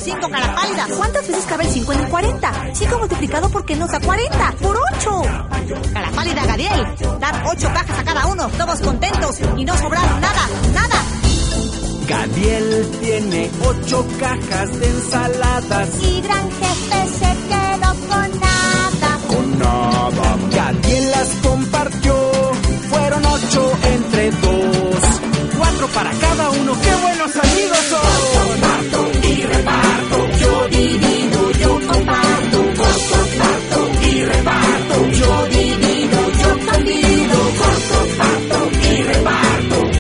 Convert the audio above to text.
5, cara pálida. ¿Cuántas veces cabe el 5 en el 40? 5 multiplicado por qué nos da 40. ¡Por 8! Cara pálida, Gadiel. Dar 8 cajas a cada uno, todos contentos y no sobrar nada, nada. Gadiel tiene 8 cajas de ensaladas. Y Gran Jefe se quedó con nada.